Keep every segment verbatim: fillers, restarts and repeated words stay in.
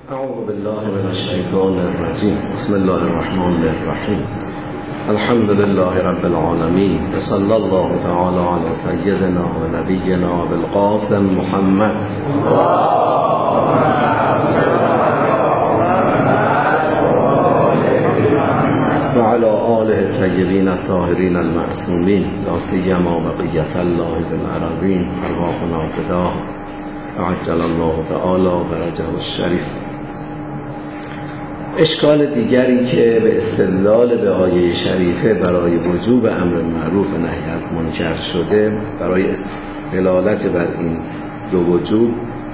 اعوذ بالله من الشیطان الرجیم. بسم الله الرحمن الرحیم. الحمد لله رب العالمین و صلی الله تعالی علی سیدنا و نبینا بالقاسم محمد و علی آله الطیبین الطاهرین المعصومین لا سیما بقیة الله بالعربین ارواحنا فداه عجل الله تعالی فرجه الشریف. اشکال دیگری که به استدلال به آیه شریفه برای وجوب امر معروف و نهی از منکر شده، برای دلالت بر این دو وجوب،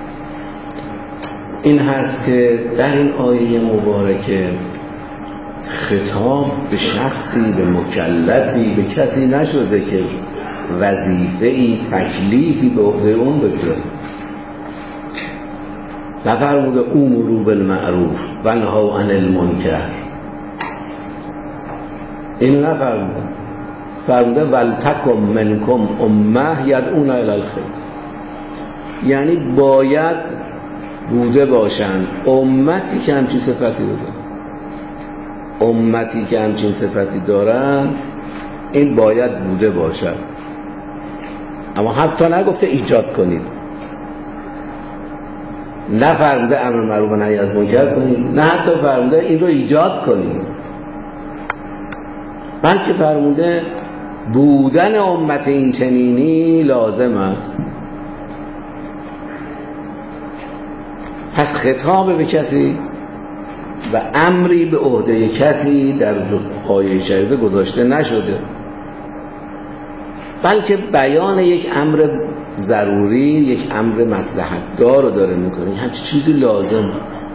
این هست که در این آیه مبارکه خطاب به شخصی، به مکلفی، به کسی نشده که وظیفه‌ای، تکلیفی به عهده اون بگذاره. نفرموده امروا بالمعروف و نهوا عن المنکر. این نفرموده، فرموده ولتکن منکم امه یدعون الی الخیر. یعنی باید بوده باشند امتی که همچین صفتی دارن. امتی که همچین صفتی دارن این باید بوده باشد. اما حتی نگفته ایجاد کنید، نه فرموده امر معروف و نهی از منکر کنید، نه حتی فرموده این رو ایجاد کنید، بلکه فرموده بودن امت این چنینی لازم است. پس خطاب به کسی و امری به عهده کسی در آیه شریفه گذاشته نشده، بلکه بیان یک امر ضروری، یک امر مصلحت دار رو داره میکنه. همچین چیزی لازم،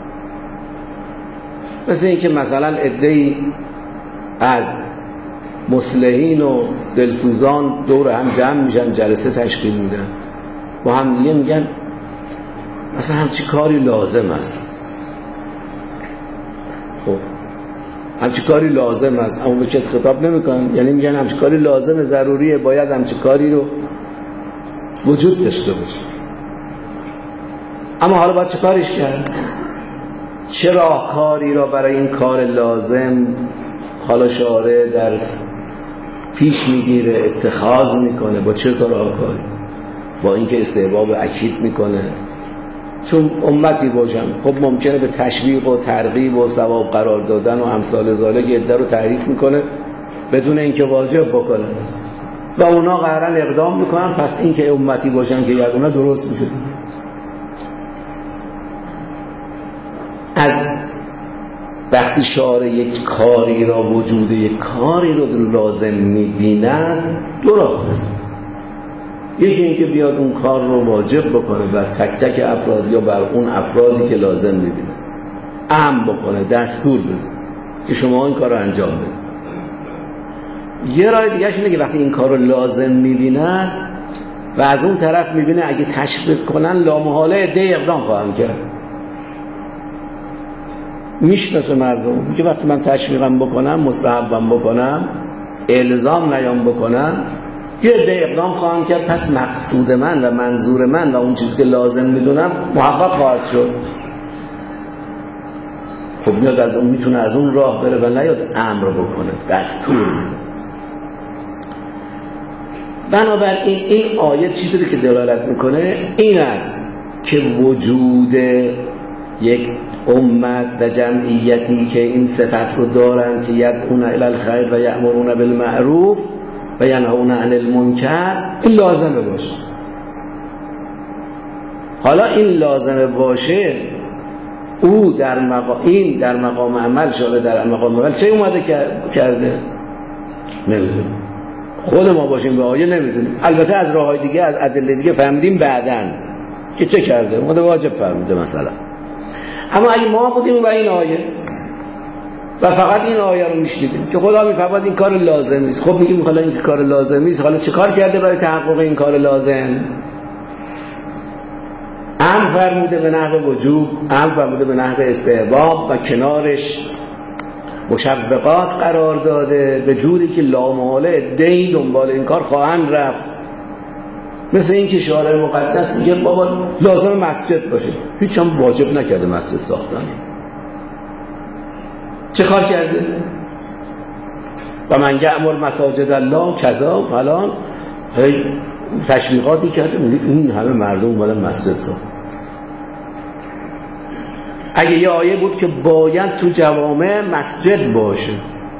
مثل این که مثلا عده‌ای از مصلحین و دلسوزان دور هم جمع میشن، جلسه تشکیل میدن، با هم دیگه میگن مثلا همچین کاری لازم است. خب همچین کاری لازم است، اما به کسی خطاب نمیکنن، یعنی میگن همچین کاری لازمه، ضروریه، باید همچین کاری رو وجود داشته باشه. اما حالا باید چه کارش کرد؟ چه راهکاری را برای این کار لازم حالا شارع در پیش میگیره، اتخاذ میکنه؟ با چه راهکاری؟ با اینکه استحباب اکید میکنه، چون امتی باشن، خب ممکنه به تشویق و ترغیب و ثواب قرار دادن و امثال ذالک عده رو تحریک میکنه بدون اینکه واجب بکنه و اونا قرارن اقدام میکنن. پس این که امتی باشن که یعنی اونا درست میشه. از وقتی شارع یک کاری را، وجود یک کاری رو لازم میبیند، دو راه داره. یکی این که بیاد اون کار رو واجب بکنه بر تک تک افراد یا بر اون افرادی که لازم میبینه، امر بکنه، دستور بده که شما این کار رو انجام بدید. یه راه دیگه اینه که وقتی این کار رو لازم میبینن و از اون طرف میبینه اگه تشویق کنن لامحاله عده اقدام خواهم کرد، میشناسه مردم، میگه وقتی من تشویقم بکنم، مستحبم بکنم، الزام نیام بکنم، یه عده اقدام خواهم کرد، پس مقصود من و منظور من و اون چیزی که لازم میدونم محقق خواهد شد. خب میاد از اون، میتونه از اون راه بره و نیاد امر بکنه، دستور میده. بنابراین این آیه چیزی که دلالت میکنه این است که وجود یک امت و جمعیتی که این صفت رو دارن که یدعون الی الخیر و یأمرون بالمعروف و ینهون عن المنکر، این لازمه باشه. حالا این لازمه باشه، او در مقام این در مقام عمل شده، در مقام عمل چه اومده کرده؟ نمیدونم، خود ما باشیم به آیه نمیدونیم. البته از راههای دیگه، از ادله دیگه فهمیدیم بعدن که چه کرده، اومده واجب فرموده مثلا. اما اگه ما بودیم و این آیه و فقط این آیه رو میشنیدیم که خدا میفرماید این کار لازم نیست، خب میگیم حالا این کار لازم نیست، حالا چه کار کرده برای تحقق این کار لازم؟ امر فرموده به نحو وجوب، امر فرموده به نحو استحباب و کنارش مشوقات قرار داده به جوری که لامحاله عده‌ای دنبال این کار خواهند رفت. مثل این که شارع مقدس میگه بابا لازم مسجد باشه، هیچ هم واجب نکرده مسجد ساختن. چه کار کرده؟ و من یعمر مساجد الله کذا فلان، هی تشویقاتی کرده. میگه این همه مردم اومدن مسجد ساخت. اگه یه آیه بود که باید تو جوامع مسجد باشه،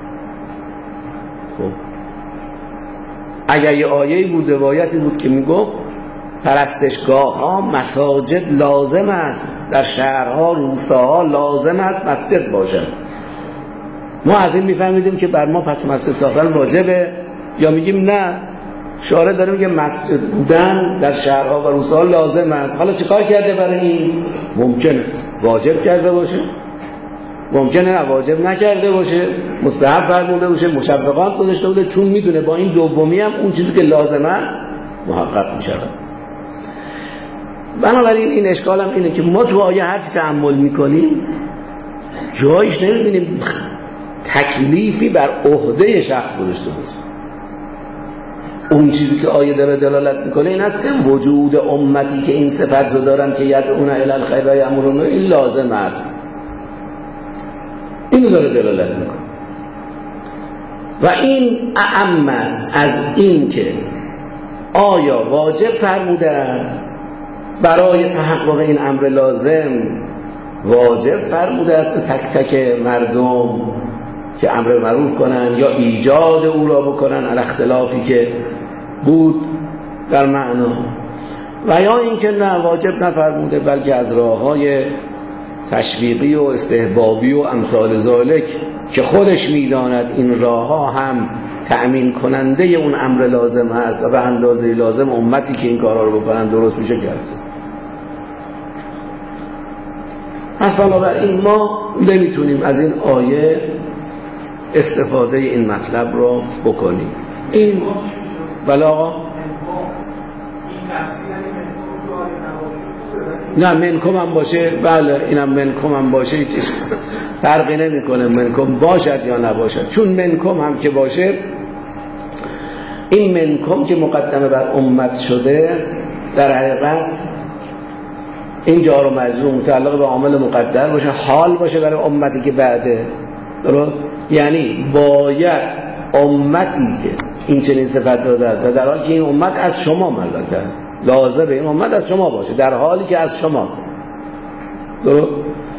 خب اگه یه آیه بود روایتی بود که میگفت پرستشگاه ها مساجد لازم است، در شهرها روستاها لازم است مسجد باشد، ما از این میفهمیدیم که بر ما پس مسجد ساختن واجبه، یا میگیم نه شارع داره میگه مسجد بودن در شهرها و روستاها لازم است. حالا چه کار کرده برای این؟ ممکنه واجب کرده باشه، ممکنه نه واجب نکرده باشه، مستحب فرموده باشه، مشوقات گذاشته بوده، چون میدونه با این دومی هم اون چیزی که لازم است محقق میشه. بنابراین این اشکال هم اینه که ما تو آیه هر چی تأمل میکنیم جایش نمیبینیم تکلیفی بر عهده شخص گذاشته باشه. اون چیزی که آیه داره دلالت میکنه این است که وجود امتی که این صفت رو دارن که یدعون الی الخیر و یأمرون، این لازم است، اینو داره دلالت میکنه. و این اعم است از این که آیا واجب فرموده است برای تحقق این امر لازم، واجب فرموده است به تک تک مردم که امر معروف کنن یا ایجاد او را بکنن علی اختلافی که بود در معنا، و یا اینکه نه واجب نفرموده بلکه از راه‌های تشویقی و استحبابی و امثال ذالک که خودش میداند این راه‌ها هم تأمین کننده اون امر لازم هست و به اندازه لازم امتی که این کارها رو بکنن درست میشه کرد. پس بنابراین ما نمیتونیم از این آیه استفاده این مطلب رو بکنیم. این بله آقا نه منکم هم باشه، بله اینم منکم هم باشه، هیچ فرقی نمیکنه منکم باشد یا نباشد، چون منکم هم که باشه، این منکم که مقدمه بر امت شده در حقیقت این جار و مجرور متعلق به عامل مقدر باشه، حال باشه برای امتی که بعده، درست؟ یعنی باید امتی که این چنین صفت رو دارد، در حالی که این امت از شما البته است، لازم این امت از شما باشه در حالی که از شماست، درست؟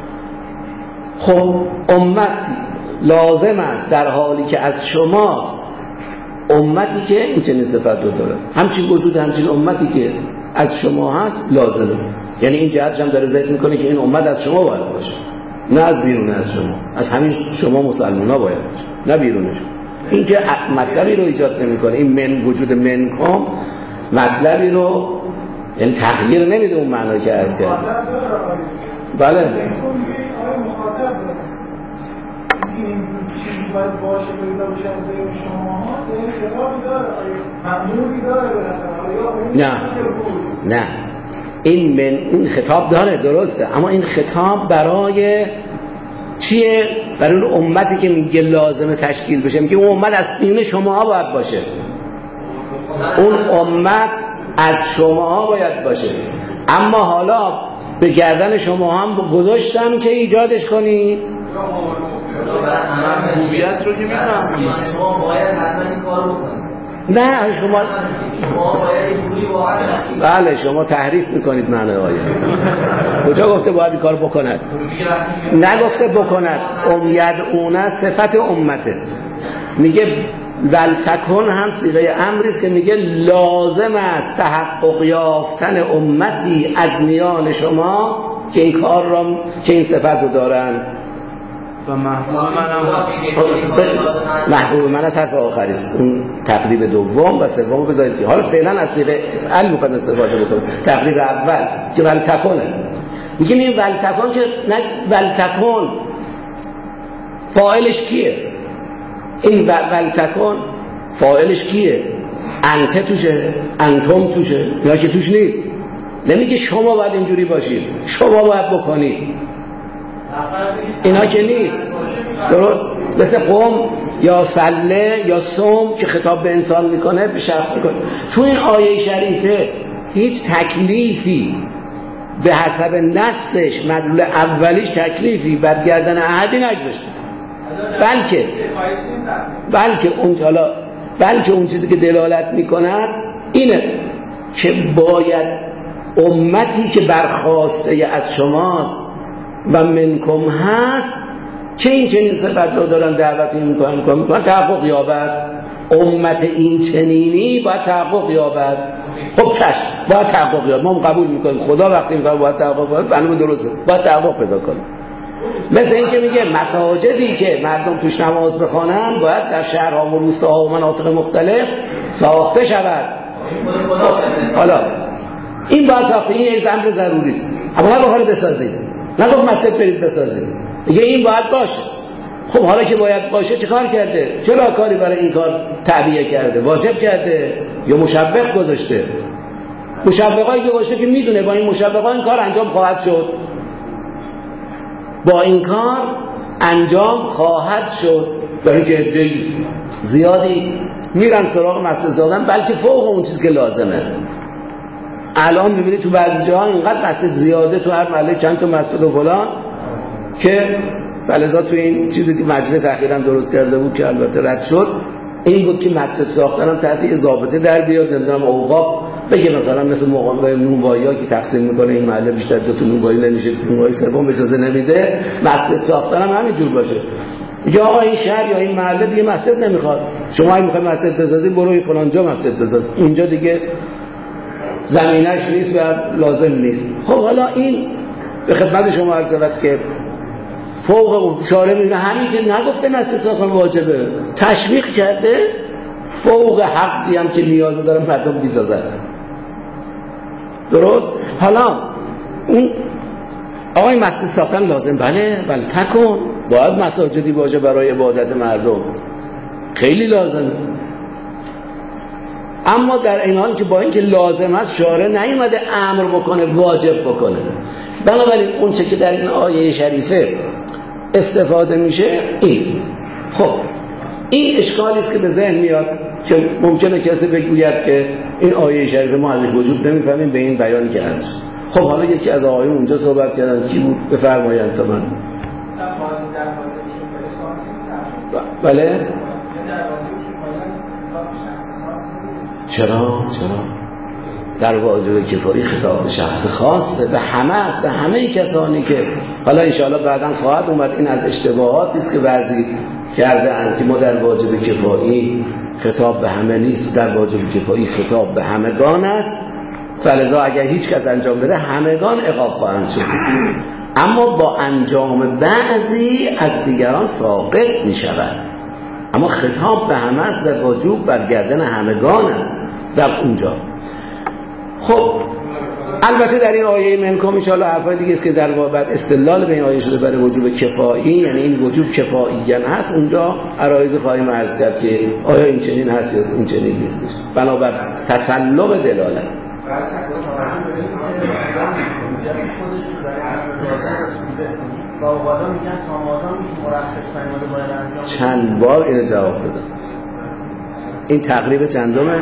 خب امتی لازم است در حالی که از شماست، امتی که این چنین صفت رو داره، همچین وجود همچین امتی که از شما هست لازمه. یعنی این جهتش هم داره ذکر میکنه که این امت از شما باید باشه، نه از بیرون از شما، از همین شما مسلمان ها باید باشه، نه بیرونش. این که مطلبی رو ایجاد نمیکنه، این من وجود منکم مطلبی رو یعنی تغییر نمیده اون معنی که از کرد. بله باید باشه بریده باشه از بین شما ها این خطابی داره، مأموری داره؟ نه نه این من این خطاب داره درسته، اما این خطاب برای چیه؟ برای اون امتی که میگه لازمه تشکیل بشه، میگه اون امت از بین شما ها باید باشه، اون امت از شما ها باید باشه، اما حالا به گردن شما هم گذاشتم که ایجادش کنی. ربوبیت رو که میفهمیم شما باید حتما این کار بکنید. نه شما شما باید این پولی واقعا تشکیل. بله شما تحریف میکنید معنی آیه. کجا گفته باید این کار بکند؟ نگفته بکند. امید اونه صفت امته، میگه ولتکن هم صیغه امری است که میگه لازم است تحقق یافتن امتی از میان شما که این کار را که این صفت رو دارن. و محبوب من هم محبوب من از حرف آخری است، اون تقریب دوم و سوم بذارید که حالا فعلا از صیغه افعل میخوایم استفاده بکنیم. تقریب اول که ولتکونه، میگه این ولتکن که نه ولتکن فاعلش کیه؟ این ولتکن فاعلش کیه؟ انت توشه، انتم توشه، یا که توش نیست. نمیگه شما باید اینجوری باشید، شما باید بکنید، اینا که نیست. درست؟ مثل قوم یا سله یا صوم که خطاب به انسان میکنه، به شخص میکنه. تو این آیه شریفه هیچ تکلیفی به حسب نصش مدلول اولیش تکلیفی بر گردن احدی نگذاشته، بلکه بلکه اون حالا بلکه اون چیزی که دلالت میکند اینه که باید امتی که برخواسته از شماست و منکم هست که این چنین صفت رو دارن دعوتی میکنن میکنن میکنن تحقق یابد. امت این چنینی باید تحقق یابد. خب چشم باید تحقق یابد، ما قبول میکنیم خدا وقتی میکنه باید تحقق یابد، برنامه درسته، باید تحقق پیدا کنیم. مثل این که میگه مساجدی که مردم توش نماز بخوانن باید در شهرها و روستاها و مناطق مختلف ساخته شود. حالا این باید ساخته، این یک امر ضروری است، اما نه بخواد بسازید، نه گفت مسجد برید بسازید، میگه این باید باشه. خب حالا که باید باشه چه کار کرده؟ چرا کاری برای این کار تعبیه کرده؟ واجب کرده یا مشوق گذاشته؟ مشوقایی که باشه که میدونه با این مشوقا این کار انجام خواهد شد، با این کار انجام خواهد شد. برای که زیادی میرن سراغ مسجد ساختن بلکه فوق اون چیزی که لازمه. الان میبینید تو بعضی جاها اینقدر مسجد زیاده تو هر محله چند تا مسجد و فلان که فلزا تو این چیزی که مجلس اخیراً درست کرده بود که البته رد شد این بود که مسجد ساختن هم تحت یه ضابطه در بیاد، نمیدونم اوقاف بگه مثلا مثل مقام نونوایی‌ها که تقسیم میکنه این محله بیشتر دو تا نونوایی نمیشه، نونوایی سوم اجازه نمیده، مسجد ساختن هم همین جور باشه. یا آقا این شهر یا این محله دیگه مسجد نمیخواد، شما اگه میخواید مسجد بسازید برو فلان جا مسجد بساز، اینجا دیگه زمینش نیست و لازم نیست. خب حالا این به خدمت شما عرض شود که فوق اون شارع میگه همین که نگفته مسجد ساختن واجبه، تشویق کرده فوق حقی هم که نیاز داره مردم بسازن. درست؟ حالا اون آقای مسجد ساختن لازم، بله بله تکن، باید مساجدی باشه برای عبادت مردم، خیلی لازمه. اما در این حال که با اینکه لازم است شارع نیومده امر بکنه واجب بکنه. بنابراین اون چه که در این آیه شریفه استفاده میشه این. خب این اشکالی است که به ذهن میاد که ممکنه کسی بگوید که این آیه شریفه ما ازش وجود نمیفهمیم به این بیانی که هست. خب حالا یکی از آقایون اونجا صحبت کردن، کی بود؟ بفرمایید تا من. بله؟ چرا؟ چرا؟ در واجب کفایی خطاب شخص خاصه، به همه است، به همه کسانی که حالا انشاءالله بعداً خواهد اومد این از اشتباهاتی است که بعضی کرده اند که ما در واجب کفایی خطاب به همه نیست، در واجب کفایی خطاب به همگان است، فلذا اگر هیچ کس انجام بده همگان عقاب خواهند شد. اما با انجام بعضی از دیگران ثابت می شود، اما خطاب به همه است و واجب بر گردن همگان است در اونجا. خب البته در این آیه منکم ان شاء الله حرفای دیگه است که در باب استدلال به این آیه شده برای وجوب کفایی، یعنی این وجوب کفاییاً هست، اونجا عرایض خواهیم عرض کرد که آیا این چنین هست یا این چنین نیست، بنابر تسلم دلالت. چند بار اینو جواب دادم. این تقریب چندمه؟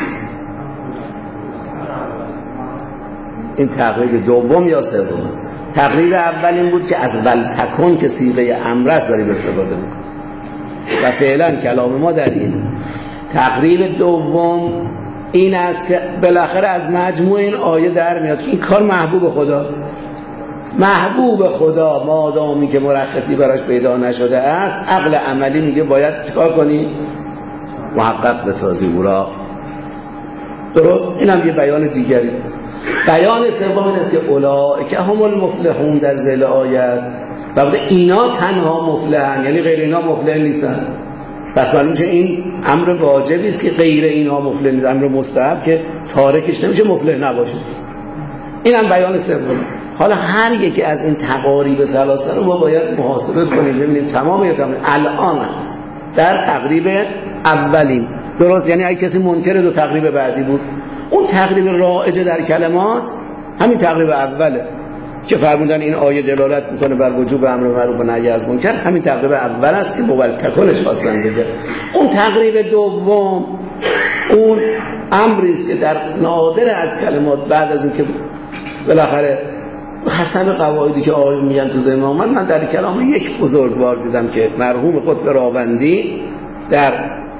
این تقریب دوم یا سوم؟ تقریب اول این بود که از ولتکن که صیغه امر است داریم استفاده میکنیم و فعلا کلام ما در این. تقریب دوم این است که بالاخره از مجموع این آیه در میاد که این کار محبوب خداست. محبوب خدا مادامی که مرخصی براش پیدا نشده است، عقل عملی میگه باید چیکار کنی؟ محقق بسازی او را. درست؟ این هم یه بیان دیگری است. بیان سوم این است که اولئک هم المفلحون در ذیل آیه است و بوده اینا تنها مفلحن، یعنی غیر اینا مفلح نیستن. پس معلوم میشه این امر واجبی است که غیر اینا مفلح نیست، امر مستحب که تارکش نمیشه مفلح نباشه. این هم بیان سوم. حالا هر یکی از این تقاریب ثلاثه رو ما باید محاسبه کنیم ببینیم تمام یا تمام الان در تقریب اولیم. درست؟ یعنی اگه کسی منکر دو تقریب بعدی بود، اون تقریب رائج در کلمات همین تقریب اوله که فرمودن این آیه دلالت میکنه بر وجوب امر معروف و نهی از منکر، همین تقریب اول است که مول تکونش خواستن بگه. اون تقریب دوم اون امری است که در نادر از کلمات بعد از اینکه بالاخره حسن قواعدی که آقایون میگن تو ذهن اومد، من در کلام یک بزرگوار دیدم که مرحوم قطب راوندی در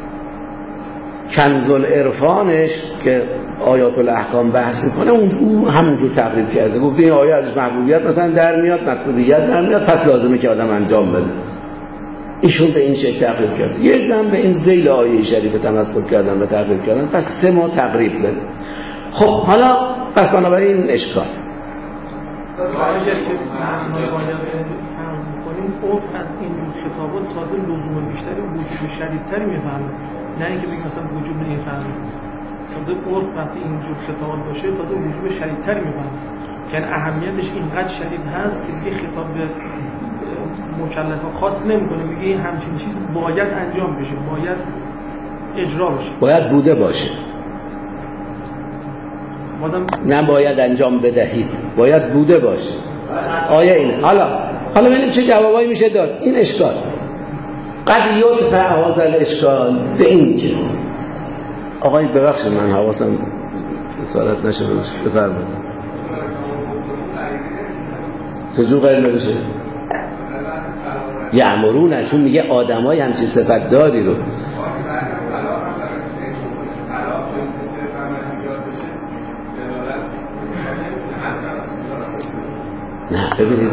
کنز العرفانش که آیات الاحکام بحث میکنه اون همونجور تقریب کرده، گفته این آیه ازش محبوبیت مثلا در میاد، مطلوبیت در میاد، پس لازمه که آدم انجام بده. ایشون به این شکل تقریب کرد، یک دم به این ذیل آیه شریف تمسک کردن و تقریب کردن، پس سه ما تقریب داره. خب حالا پس بنابراین این اشکال عرف از این خطابات تازه لزوم بیشتری وجوب شدیدتری میفهمه، نه اینکه بگیم مثلا وجوب نمیفهمه. تازه عرف وقتی اینجور خطابات باشه تازه وجوب شدیدتری میفهمه، که اهمیتش اینقدر شدید هست که دیگه خطاب به مکلفا خاص نمیکنه، میگه این همچین چیز باید انجام بشه، باید اجرا بشه، باید بوده باشه، نه باید انجام بدهید، باید بوده باشه. آیه اینه. حالا حالا ببینیم چه جوابایی میشه داد این اشکال. قد یدفع هذا الاشکال به این که آقای ببخشید من حواسم اسارت نشه بفرمایید چجور قید نمیشه یعمرون، چون میگه آدمای همچین صفت داری رو نه ببینید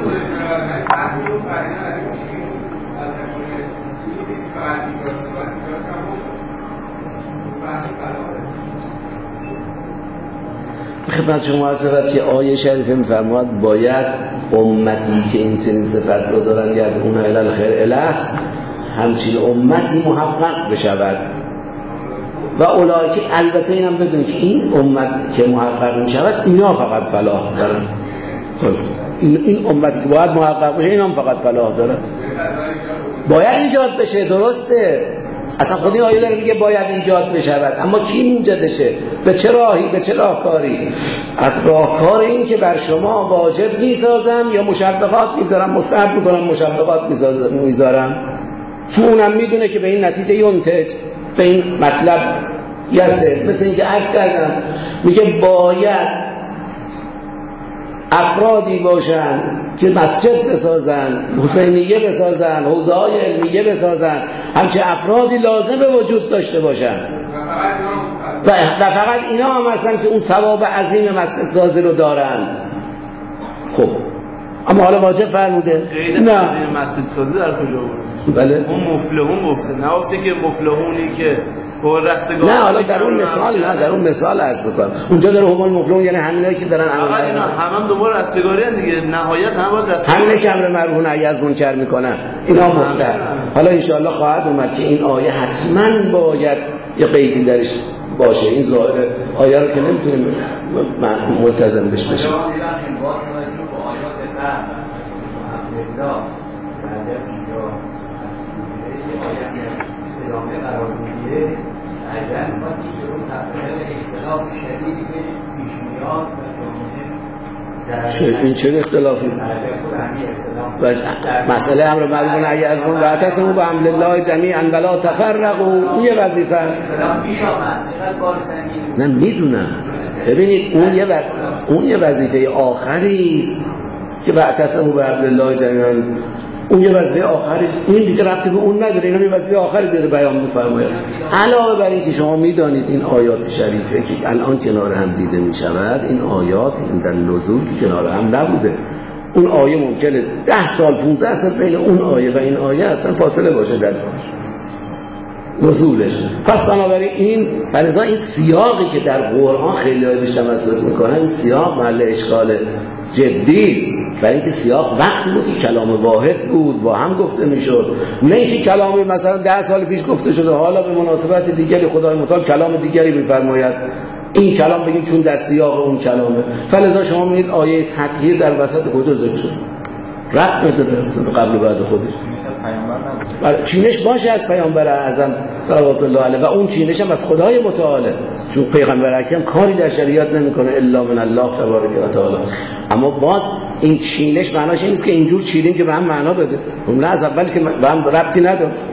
خدمت شما عرض شود که آیه شریفه می‌فرماید باید امتی که این چنین صفت رو دارن یدعون الی الخیر الیه همچین امتی محقق بشود و اولایی که البته اینم بدون که این امت که محقق میشود اینا فقط فلاح دارن. خب این این امتی که باید محقق بشه اینا هم فقط فلاح دارن، باید ایجاد بشه. درسته اصلا خود این آیه داره میگه باید ایجاد بشود، اما کی ایجادشه؟ به چه راهی؟ به چه راهکاری؟ از راهکار این که بر شما واجب میسازم یا مشبهات میذارم، مستحب میکنم مشبهات میذارم، چون اونم میدونه که به این نتیجه ینتج، به این مطلب یسه. مثل اینکه عرض کردم میگه باید افرادی باشن که مسجد بسازن، حسینیه بسازن، حوزه های علمیه بسازن، همچه افرادی لازم به وجود داشته باشن و فقط اینا هم هستن که اون ثواب عظیم مسجد سازی رو دارن. خب اما حالا واجب فرموده نه مسجد سازی در کجا بود؟ بله اون مفلحون گفته، نه گفته که مفلحونی که نه حالا در اون مثال نه در اون مثال عرض بکنم اونجا داره هم المفلحون یعنی همینایی که دارن عمل اینا همم دوباره رستگاری ان دیگه، نهایت هم باید رستگاری، همینه که امر معروف و نهی از منکر میکنن اینا مفلح. حالا ان شاء الله خواهد اومد که این آیه حتما باید یه قیدی درش باشه، این ظاهر آیه رو که نمیتونیم ملتزم بش بشه. این چه اختلافی؟ و مسئله امر معروف و نهی از منکر و اعتصموا بحبل الله جمیعا ولا تفرقوا، این یه وظیفه است. نه میدونم، ببینید اون یه و... اون یه وظیفه آخری است که اعتصموا بحبل الله جمیعا، اون یه وظیفه آخری است، این دیگه ربطی به اون نداره، اینا یه وظیفه آخری داره بیان می‌فرماید. علاوه بر این که شما میدانید این آیات شریفه که الان کنار هم دیده می‌شود، این آیات این در نزول که کنار هم نبوده. اون آیه ممکنه ده سال پونزده سال بین اون آیه و این آیه اصلا فاصله باشه در نزولش. پس بنابراین این فلذا این سیاقی که در قرآن خیلی های بیش تمسک میکنن، این سیاق محل اشکال جدی است، برای اینکه سیاق وقتی بود که کلام واحد بود با هم گفته میشد، نه اینکه کلامی مثلا ده سال پیش گفته شده حالا به مناسبت دیگری خدای متعال کلام دیگری میفرماید، این کلام بگیم چون در سیاق اون کلامه. فلذا شما میگید آیه تطهیر در وسط کجا ذکر شد؟ رد نداره اصلا قبل و بعد خودش. چینش باشه از پیامبر اعظم صلوات الله علیه و اون چینش هم از خدای متعاله، چون پیغمبر اکرم کاری در شریعت نمیکنه الا من الله تبارک و تعالی. اما باز این چینش معناش این نیست که اینجور چیدیم که به هم معنا بده، اون از اول که به هم ربطی نداره.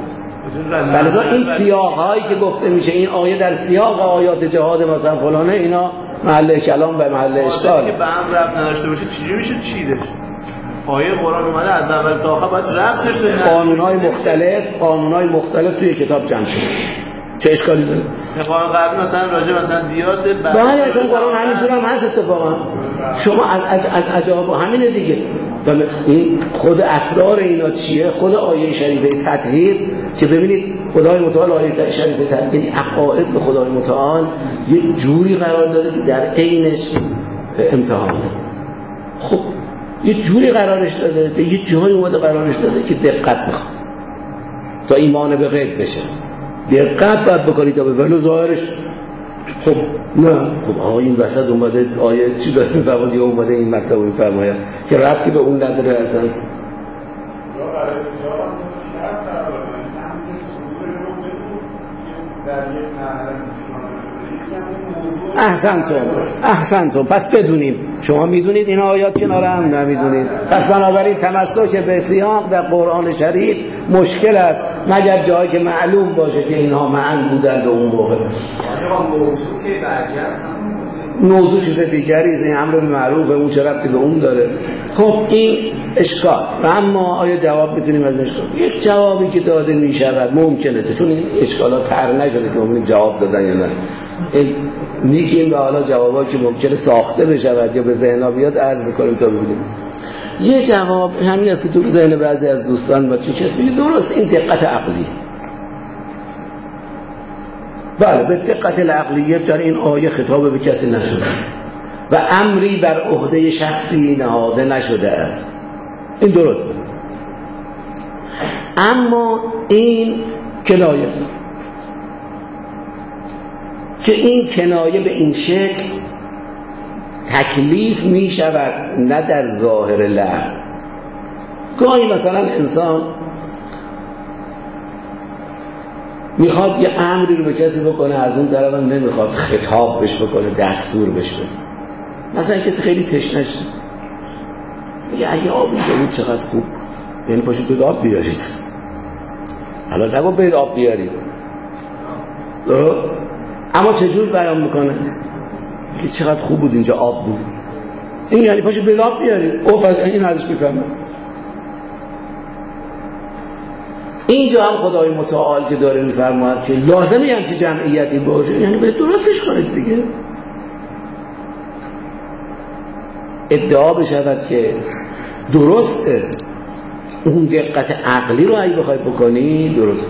فلذا این سیاق هایی که گفته میشه این آیه در سیاق آیات جهاد مثلا فلانه، اینا محل کلام و محل اشکاله. به هم ربط نداشته باشه چجوری میشه چیدش؟ آیه قرآن اومده از اول تا آخر باید ربطش بده. قانون‌های مختلف قانون‌های مختلف توی کتاب جمع شده. چه اشکالی داره؟ قانون قبلی مثلا راجع مثلا دیات بعد بله اصلا قرآن همینجور هم هست اتفاقا. شما از از از عجایب همینه دیگه. این خود اسرار اینا چیه؟ خود آیه شریفه تطهیر که ببینید خدای متعال آیه شریفه تطهیر یعنی عقاید به خدای متعال یه جوری قرار داده که در عینش امتحانه. خب یه جوری قرارش داده، به یه جایی اومده قرارش داده که دقت میخواد تا ایمان به غیب بشه. دقت باید بکنید تا به ولو ظاهرش. خب نه خب آقا این وسط اومده آیه چی داره میفرماید یا اومده این مطلب میفرماید که ربطی به اون نداره اصلا. احسنتم احسنتم پس بدونیم. شما میدونید این آیات کنار هم نمیدونید، پس بنابراین تمسک به سیاق در قرآن شریف مشکل است مگر جایی که معلوم باشه که اینها معن بودند اون موقع. موضوع چیز دیگری است، این امر بالمعروف اون چه ربطی به اون داره. خب این اشکال. و اما آیا جواب میتونیم از اشکال؟ یک جوابی که داده میشود ممکنه چون این اشکالات طرح نشده که ببینیم جواب دادن یا نه. میگیم به حالا جوابایی که ممکنه ساخته بشود یا به ذهن‌ها بیاد عرض می‌کنیم تا ببینیم. یه جواب همین است که تو ذهن بعضی از دوستان با کسی میگه درست این دقت عقلی. بله به دقت العقلیه در این آیه خطاب به کسی نشده و امری بر عهده شخصی نهاده نشده است. این درسته. اما این کنایه است که این کنایه به این شکل تکلیف می شود نه در ظاهر لفظ. گاهی مثلا انسان میخواد یه امری رو به کسی بکنه، از اون طرف هم نمیخواد خطاب بش بکنه، دستور بش بده. مثلا کسی خیلی تشنه شد میگه اگه آب اینجا بود چقدر خوب بود، یعنی پاشید بید آب بیارید. حالا نگو بید آب بیارید، اما چجور بیان میکنه که چقدر خوب بود اینجا آب بود. این یعنی پاشو به آب بیارید. اوف از این ازش میفهمه. اینجا هم خدای متعال که داره میفرماید که لازمی هم که جمعیتی باشه، یعنی به درستش کنید دیگه. ادعا بشود که درسته، اون دقت عقلی رو اگه بخوای بکنی درست.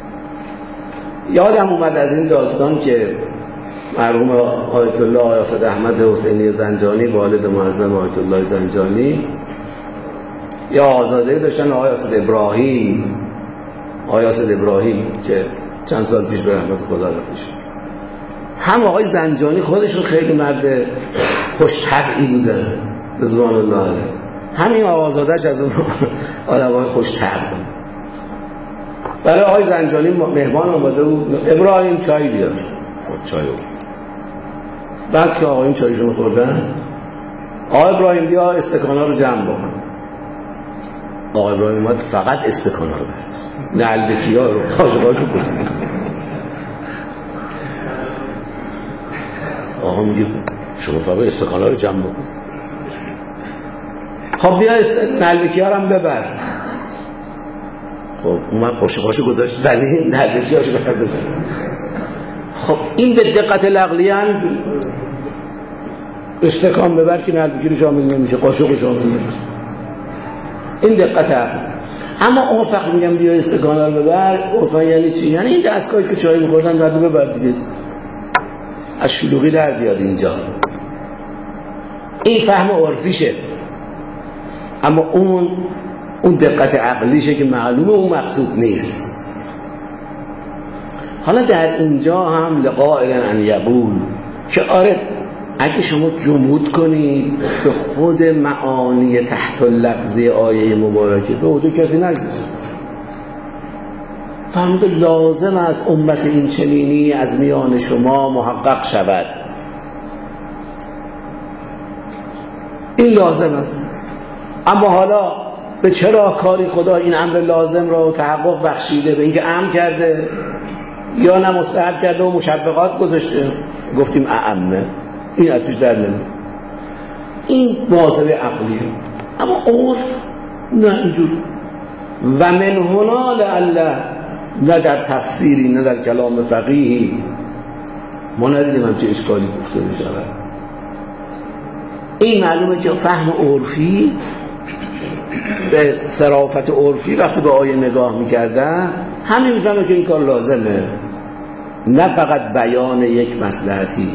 یادم اومد از این داستان که مرحوم آیت الله آیت احمد حسینی زنجانی، والد معظم آیت الله زنجانی، یا آزاده داشتن آقای اسد ابراهیم آقای اسد ابراهیم که چند سال پیش به رحمت خدا رفت شد. هم آقای زنجانی خودشون خیلی مرد خوش طبعی بودن رضوان الله علیه، همین آزادش از اون آدمای خوش طبع. برای آقای زنجانی مهمان اومده بود، ابراهیم چای بیار. خب چای بود. بعد که آقایون چایشون خوردن، آقای ابراهیم بیا استکانا رو جمع بکن. آقای ابراهیم اومد فقط استکانا رو برد، نعلبکی ها رو قاشقاشو بود. آقا میگه شما فقط استکانا رو جمع بکن. خب بیا نعلبکی ها رو هم ببر. خب اومد قاشقاشو گذاشت زمین، نعلبکی هاشو برد. خب این به دقت العقلیه همینجوری استکان ببر که نعلبکی رو شامل نمیشه، قاشق رو شامل نمیشه. این دقت عقل. اما اون فقط میگم بیا استکانا رو ببر، اون یعنی چی؟ یعنی این دستگاهی که چای می‌خوردن بعد ببر دیگه، از شلوغی در بیاد اینجا. این فهم عرفیشه. اما اون اون دقت عقلیشه که معلومه اون مقصود نیست. حالا در اینجا هم لقائل ان یقول که آره اگه شما جمود کنید به خود معانی تحت اللفظی آیه مبارکه به عهده کسی نگذارید. فرموده لازم است امت این چنینی از میان شما محقق شود. این لازم است. اما حالا به چه راهکاری خدا این امر لازم را تحقق بخشیده؟ به اینکه امر کرده یا نه مستحب کرده و مشبقات گذاشته؟ گفتیم اعمه، این اتوش در نمیاد. این محاسبه عقلیه. اما عرف نه اینجور. و من هنا لعل، نه در تفسیری نه در کلام فقیهی ما ندیدیم همچه اشکالی گفته بشود. این معلومه که فهم عرفی به صرافت عرفی وقتی به آیه نگاه میکردن همین میفهمه که این کار لازمه، نه فقط بیان یک مصلحتی،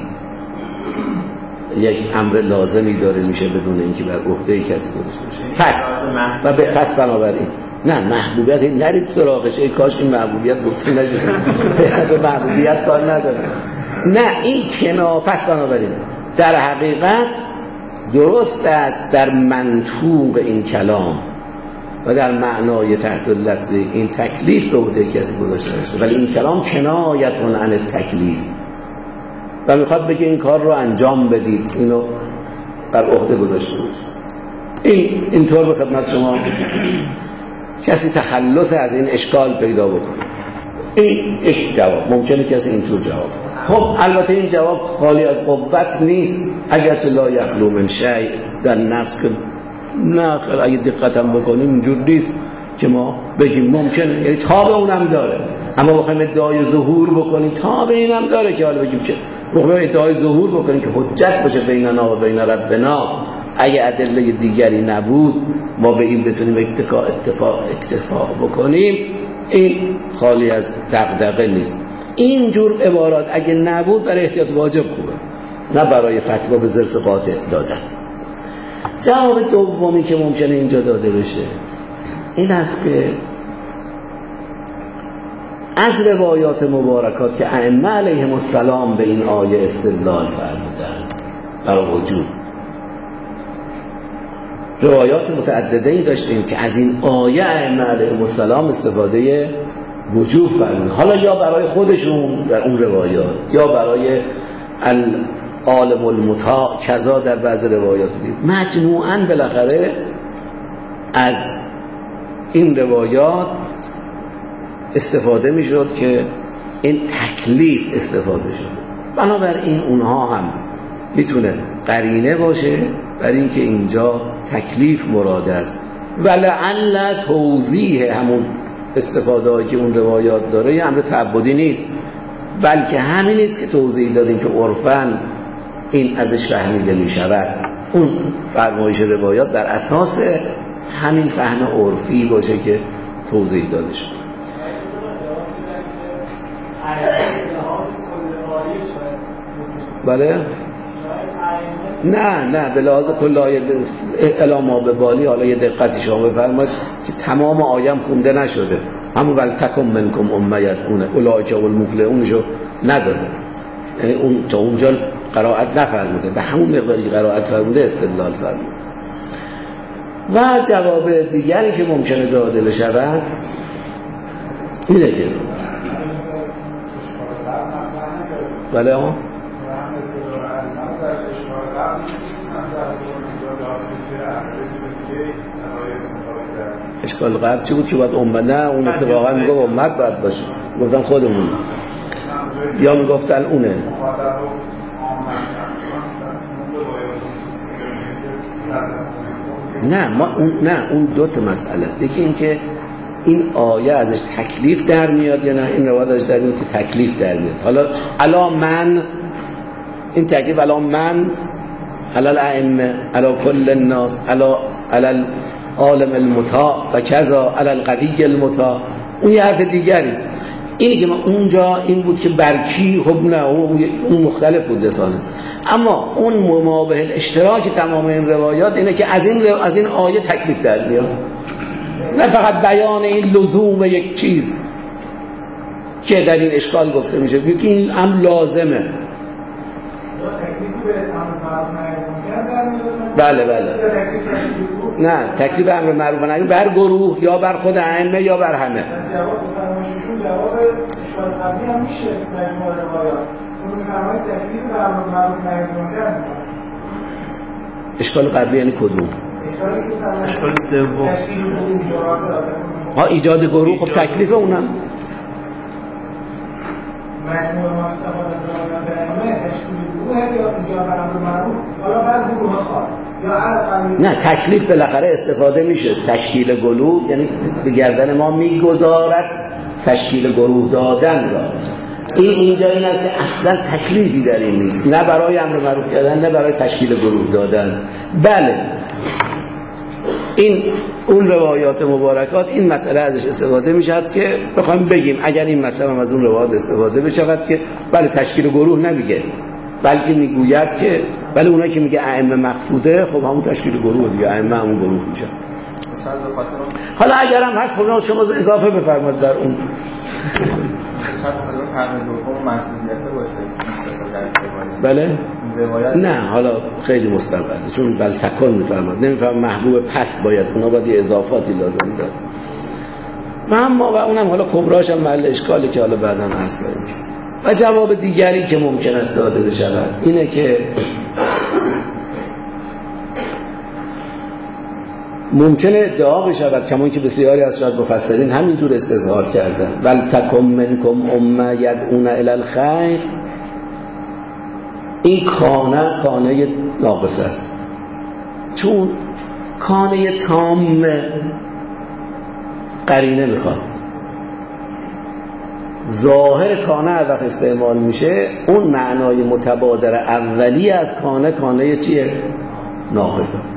یک امر لازمی داره میشه بدون اینکه بر عهده کسی گذاشته بشه. پس و به پس بنابراین نه محبوبیت نرید سراغش، ای کاش این محبوبیت گفته نشده به محبوبیت کار نداره. نه این کنا پس بنابراین در حقیقت درست است در منطوق این کلام و در معنای تحت اللفظ این تکلیف به عهده کسی گذاشته نشده، ولی این کلام کنایتون عن التکلیف و میخواد بگه این کار رو انجام بدید، اینو بر عهده گذاشته باشید. این اینطور به خدمت شما کسی تخلص از این اشکال پیدا بکنه. این یک جواب. ممکنه کسی اینطور جواب. خب البته این جواب خالی از قوت نیست، اگرچه لا یخلو من شیء در نفس که نه خیلی اگه دقتم بکنیم اینجور نیست که ما بگیم ممکنه، یعنی تاب اونم داره، اما بخوایم ادعای ظهور بکنیم تاب اینم داره که حالا بگیم چه بخوایم ادعای ظهور بکنیم که حجت باشه بیننا و بین ربنا، اگه ادله دیگری نبود ما به این بتونیم اتکا اتفاق اکتفا بکنیم، این خالی از دغدغه نیست. این جور عبارات اگه نبود برای احتیاط واجب خوبه، نه برای فتوا به زرس قاطع دادن. جواب دومی که ممکنه اینجا داده بشه این است که از روایات مبارکات که ائمه علیهم السلام به این آیه استدلال فرمودن برای وجود، روایات متعدده‌ای داشتیم که از این آیه ائمه علیهم السلام استفاده وجوب فرمودن، حالا یا برای خودشون در اون روایات یا برای العالم المطاع کذا در بعض روایات دید. مجموعاً بالاخره از این روایات استفاده میشد که این تکلیف استفاده شد، بنابراین اونها هم میتونه قرینه باشه برای اینکه اینجا تکلیف مراد است. ولعل توضیح همون استفاده هایی که اون روایات داره یه امر تعبدی نیست، بلکه همین است که توضیح دادیم که عرفاً این ازش فهمیده می شود. اون فرمایش روایات بر اساس همین فهم عرفی باشه که توضیح داده شد. بله؟ نه نه به لحاظ کل آیه الا ما به بالی، حالا یه دقتی شما بفرمایید که تمام آیم خونده نشده، همون ولتکم منکم امه یدعون اولئک هم المفلحونشو نداده، یعنی اون تا اونجا قرائت نفرموده، به همون مقداری قرائت فرموده استدلال فرموده. و جواب دیگری که ممکنه داده بشود اینه که بله ها اشکال قبل چی بود که باید امت، نه اون اتفاقا میگه امت باید باشه، گفتن خودمون یا میگفتن اونه. نه ما اون نه اون دو تا مسئله است، یکی این که این آیه ازش تکلیف در میاد یا نه این روایت ازش در میاد که تکلیف در میاد. حالا الا من این تکلیف الا من علی الائمه علی کل الناس علی العالم المطاع و کذا علی القوی المطاع، اون یه حرف دیگری است. اینی که ما اونجا این بود که برکی خب نه اون مختلف بود لسانه، اما اون ممابه الاشتراک تمام این روایات اینه که از این رو... از این آیه تکلیف در میاد، نه فقط بیان این لزوم یک چیز که در این اشکال گفته میشه که این هم لازمه. بله بله نه تکلیف امر معروف و نهی بر گروه یا بر خود ائمه یا بر همه. جواب اشکال قبلی هم میشه مجموع روایات، چون فرمای تکلیف و امر معروف نهی از منکر. اشکال قبلی یعنی کدوم؟ اشکال اشکال سوم تشکیل گروه ها ایجاد گروه. خب تکلیف اونم مجموعه مستقبل از راه تشکیل گروه یا اینجا برام معروف حالا بر گروه خاص یا علاقه. نه تکلیف بالاخره استفاده میشه. تشکیل گروه یعنی به گردن ما میگذارد تشکیل گروه دادن را. این اینجا این است که اصلا تکلیفی در این نیست، نه برای امر معروف کردن نه برای تشکیل گروه دادن. بله این اون روایات مبارکات این مطلب ازش استفاده میشد که بخوایم بگیم اگر این مطلب هم از اون روایات استفاده بشود که بله تشکیل گروه نمیگه، بلکه میگوید که بله اونایی که میگه ائمه مقصوده خب همون تشکیل گروه دیگه، ائمه همون گروه میشه. حالا اگر هم هست خب شما اضافه بفرمایید در اون بله نه حالا خیلی مستبعده چون بل تکن میفرماد نمیفرماد محبوب پس باید اونا باید یه اضافاتی لازم داره و اما و اونم حالا کبراش هم محل اشکالی که حالا بعدا عرض کنیم. و جواب دیگری که ممکن است داده بشود اینه که ممکنه ادعا بشود کمان که بسیاری از شاید مفسرین همینجور استظهار کردن ول تکن منکم امه یدعون الی الخیر. این کانه کانه ناقص است چون کانه تام قرینه میخواد. ظاهر کانه هر وقت استعمال میشه اون معنای متبادر اولی از کانه کانه چیه؟ ناقص است.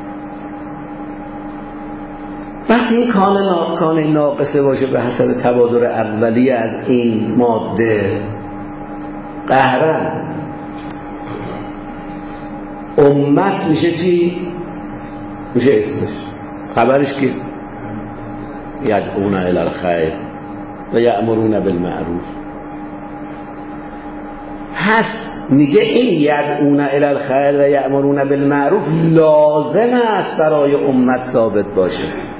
وقتی این کانه, نا... کانه ناقصه باشه به حسب تبادر اولی از این ماده قهرن امت میشه چی؟ میشه اسمش خبرش که یدعون الی الخیر و یأمرون بالمعروف. پس میگه این یدعون الی الخیر و یأمرون بالمعروف لازم است برای امت ثابت باشه.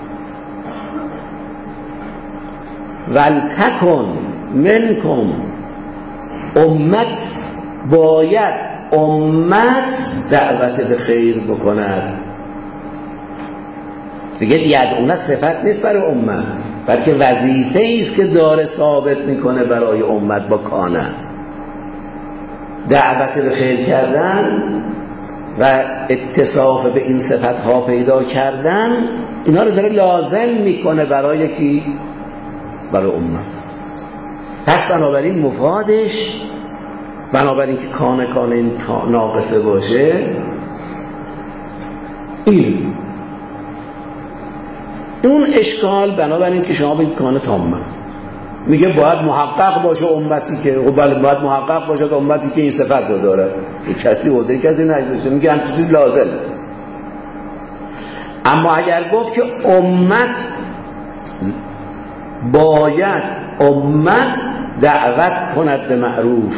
ولتکن منکم امت باید امت دعوت به خیر بکند دیگه. یدعون صفت نیست برای امت بلکه وظیفه ایست که داره ثابت میکنه برای امت با کانه. دعوت به خیر کردن و اتصاف به این صفت ها پیدا کردن اینا رو داره لازم میکنه برای کی؟ برای امت. پس بنابراین مفادش بنابراین که کانه کانه این ناقصه باشه این اون اشکال بنابراین که شما بگید کانه تام است میگه باید محقق باشه امتی که خب باید محقق باشه که امتی که این صفت رو داره. کسی عهده کسی نگذاشته میگه هم چیزی لازم. اما اگر گفت که امت باید امت دعوت کند به معروف،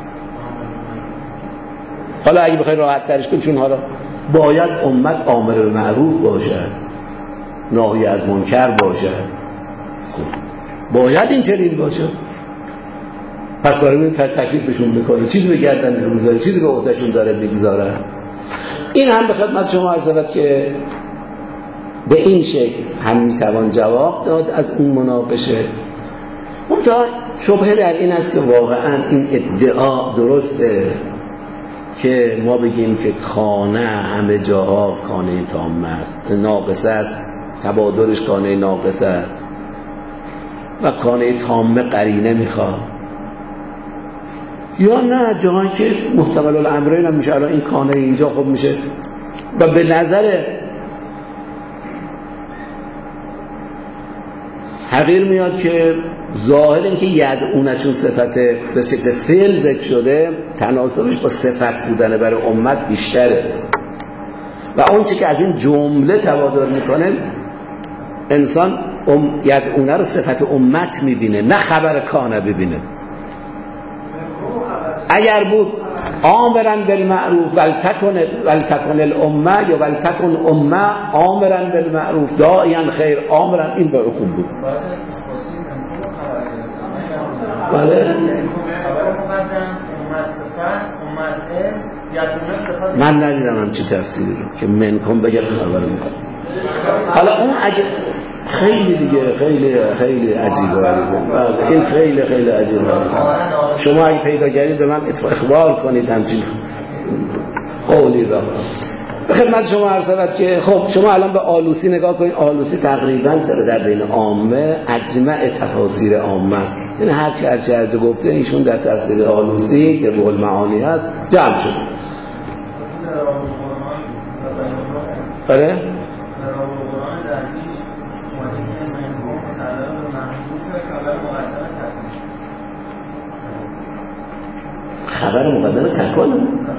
حالا اگه بخوای راحت ترش کن چون حالا باید امت آمر به معروف باشد ناهی از منکر باشد، خب باید این چنین باشه. پس برای این تکلیفشون بکنه چیزی به گردنشون میذاره چیزی به عهدهشون داره میگذاره. این هم به خدمت شما عرض شود که به این شکل هم میتوان جواب داد از اون مناقشه. اون تا شبهه در این است که واقعا این ادعا درسته که ما بگیم که کانه همه جاها کانه تام است، ناقصه است، تبادلش کانه ناقصه است و کانه تام قرینه میخواد، یا نه جاهایی که محتمل الامرین هم میشه. الان این کانه اینجا خب میشه و به نظر حقیر میاد که ظاهر این که یدعونه چون صفت به شکل فعل ذکر شده تناسبش با صفت بودن برای امت بیشتره و اون چی که از این جمله تبادر میکنه انسان ام یدعونه رو صفت امت میبینه نه خبر کانه ببینه. اگر بود آمرن بالمعروف ولتکن ولتکن الامه یا ولتکن امه آمرن بالمعروف داعیان خیر آمرن، این برای خوب بود. بله خبر مقدم امت صفت امت اسم من ندیدم هم چی تفسیری رو که من کن بگه خبر میکنه. حالا اون اگه خیلی دیگه خیلی خیلی عجیبه، این خیلی خیلی عجیبه. شما اگه پیدا کردید به من اخبار کنید همچین قولی را. به خدمت شما عرض شود که خب شما الان به آلوسی نگاه کنید. آلوسی تقریبا در بین عامه اجمع تفاسیر عامه است، یعنی هر چی هر چی هر گفته ایشون در تفسیر آلوسی که روح المعانی هست جمع شد. بله؟ خبر مقدم تکانه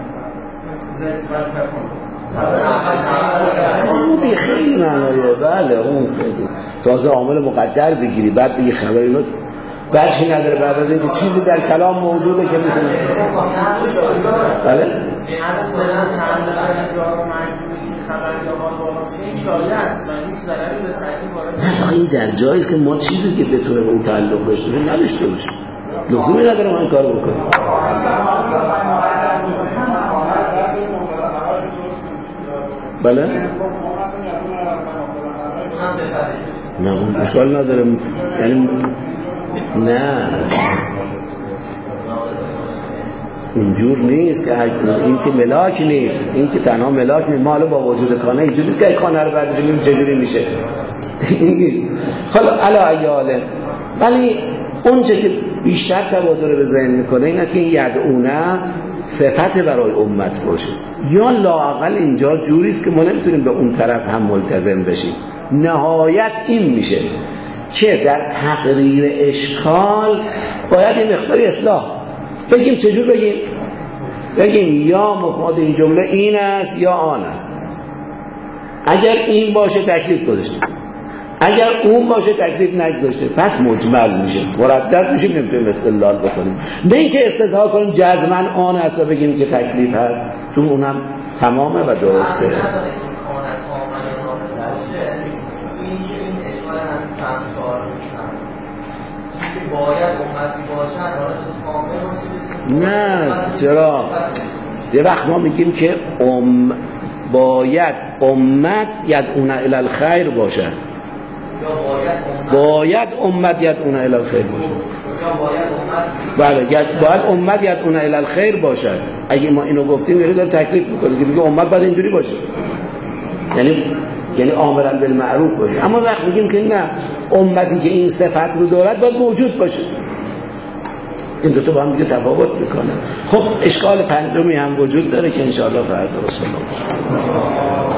اون خیلی معنایه. بله اون خیلی تازه عامل مقدر بگیری بعد بگی خبر اینو برشی نداره بعد از اینکه چیزی در کلام موجوده که میتونه. بله نه این در جاییست که ما چیزی که بتونه به اون تعلق داشته باشه نداشته باشه، لزومی نداره ما این کارو بکنیم. بله نه اون اشکال نداره، یعنی نه اینجور نیست که این که ملاک نیست، این که تنها ملاک نیست. ما با وجود کانه اینجور نیست که کانه رو برداشت ببینیم چجوری میشه این نیست. حالا علا ایاله، ولی اون چه که بیشتر تبادر به ذهن میکنه این است که این یدعونه صفت برای امت باشه، یا لااقل اینجا جوریست که ما نمیتونیم به اون طرف هم ملتزم بشیم. نهایت این میشه که در تقریر اشکال باید این مقداری اصلاح بگیم. چجور بگیم؟ بگیم یا مفاد این جمله این است یا آن است. اگر این باشه تکلیف گذاشته، اگر اون باشه تکلیف نگذاشته، پس مجمل میشه، مردد میشه، نمیتونیم استدلال بکنیم. نه اینکه استدلال کنیم جزمن آن است و بگیم که تکلیف هست، چون اونم تمامه و درسته. نه چرا؟ یه وقت ما میگیم که ام باید امت یدعون الی الخیر باشد، باید امت یدعون الی الخیر باشد. بله باید امت یدعون الی الخیر باشد. اگه ما اینو گفتیم یعنی داره تکلیف میکنه که میگه امت باید اینجوری باشه، یعنی یعنی آمرن بالمعروف باشه. اما وقت میگیم که نه، امتی که این صفت رو دارد باید موجود باشه. این دو تا با هم دیگه تفاوت میکنه. خب اشکال پنجمی هم وجود داره که انشاءالله فردا رسول الله